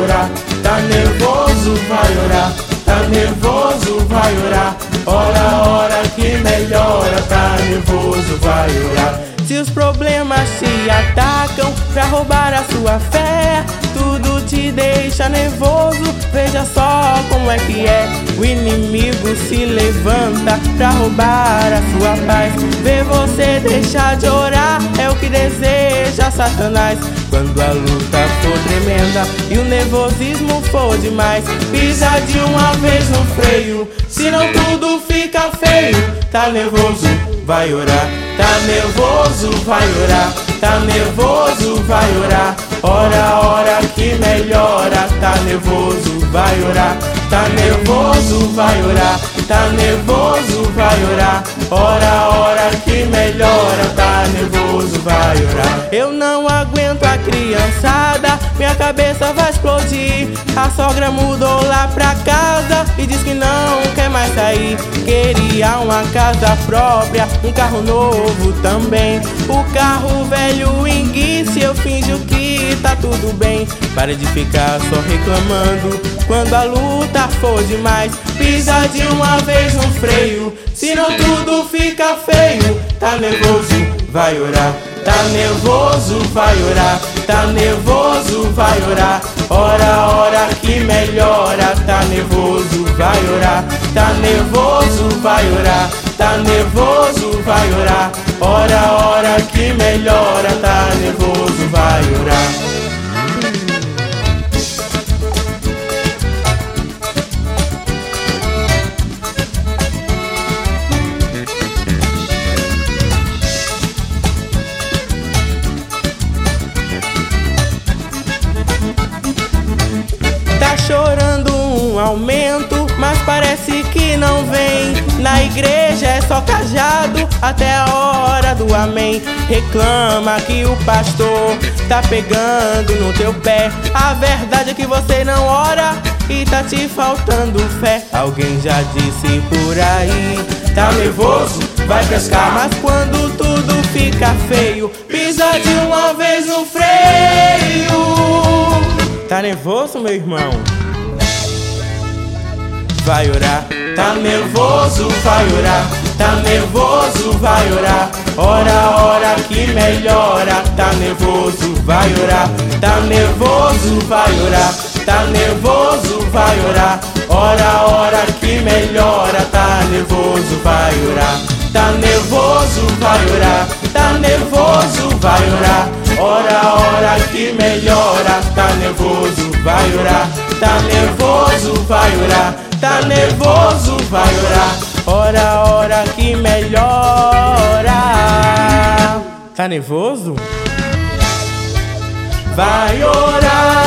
orar. Tá nervoso, vai orar. Tá nervoso, vai orar. Ora, ora que melhora. Tá nervoso, vai orar. Se os problemas te atacam pra roubar a sua fé, tudo te deixa nervoso, veja só como é que é. O inimigo se levanta pra roubar a sua paz. Ver você deixar de orar é o que deseja Satanás. Quando a luta for tremenda e o nervosismo for demais, pisa de uma vez no freio, senão tudo fica feio. Tá nervoso, vai orar. Tá nervoso, vai orar. Tá nervoso, vai orar. Ora, ora que melhora. Tá nervoso, vai orar. Tá nervoso, vai orar. Tá nervoso, vai orar. Ora, ora que melhora. Tá nervoso, vai orar. Eu não aguento a criançada, minha cabeça vai explodir. A sogra mudou lá pra casa e diz que não quer mais sair. Queria uma casa própria, um carro novo também. O carro velho enguice, eu finjo que tá tudo bem. Para de ficar só reclamando quando a luta for demais. Pisa de uma vez no freio, senão tudo fica feio. Tá nervoso, vai orar. Tá nervoso, vai orar. Tá nervoso, vai orar. Ora, ora que melhora. Tá nervoso, vai orar. Tá nervoso, vai orar. Tá nervoso, vai orar. Ora, ora que melhora. Tá nervoso, vai orar. Tá chorando um aumento, mas parece que não vem. Na igreja é só cajado até a hora do amém. Reclama que o pastor tá pegando no teu pé. A verdade é que você não ora e tá te faltando fé. Alguém já disse por aí, tá nervoso, vai pescar. Mas quando tudo fica feio, pisa de uma vez no freio. Tá nervoso, meu irmão? Vai orar. Tá nervoso, vai orar. Tá nervoso, vai orar. Ora, ora que melhora. Tá nervoso, vai orar. Tá nervoso, vai orar. Tá nervoso, vai orar. Ora, ora que melhora. Tá nervoso, vai orar. Tá nervoso, vai orar. Tá nervoso, vai orar. Ora, ora que melhora. Tá nervoso, vai orar. Tá nervoso, vai orar. Tá nervoso, vai orar. Ora, ora que melhora. Tá nervoso? Vai orar.